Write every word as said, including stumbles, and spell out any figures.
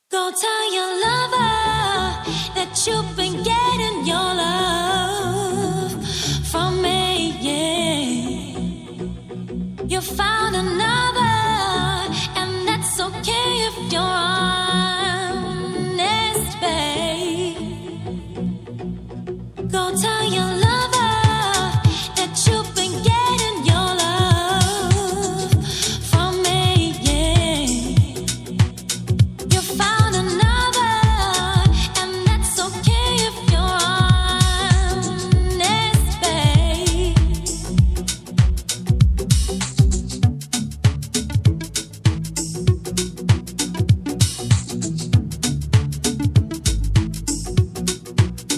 Go tell your lover that you've been getting your love from me, yeah. You found another